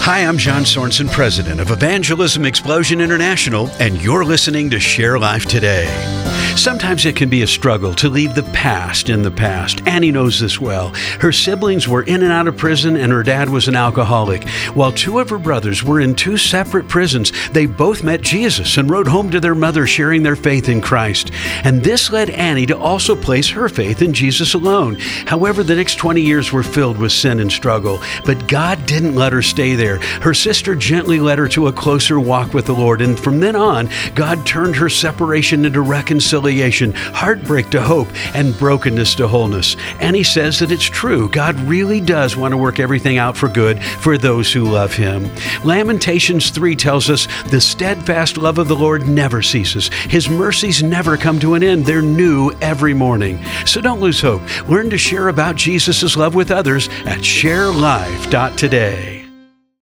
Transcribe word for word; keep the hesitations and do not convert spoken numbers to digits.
Hi, I'm John Sorensen, president of Evangelism Explosion International, and you're listening to Share Life Today. Sometimes it can be a struggle to leave the past in the past. Annie knows this well. Her siblings were in and out of prison, and her dad was an alcoholic. While two of her brothers were in two separate prisons, they both met Jesus and rode home to their mother, sharing their faith in Christ. And this led Annie to also place her faith in Jesus alone. However, the next twenty years were filled with sin and struggle. But God didn't let her stay there. Her sister gently led her to a closer walk with the Lord, and from then on, God turned her separation into reconciliation, heartbreak to hope, and brokenness to wholeness. Annie says that it's true. God really does want to work everything out for good for those who love Him. Lamentations three tells us, the steadfast love of the Lord never ceases. His mercies never come to an end. They're new every morning. So don't lose hope. Learn to share about Jesus' love with others at share life dot today.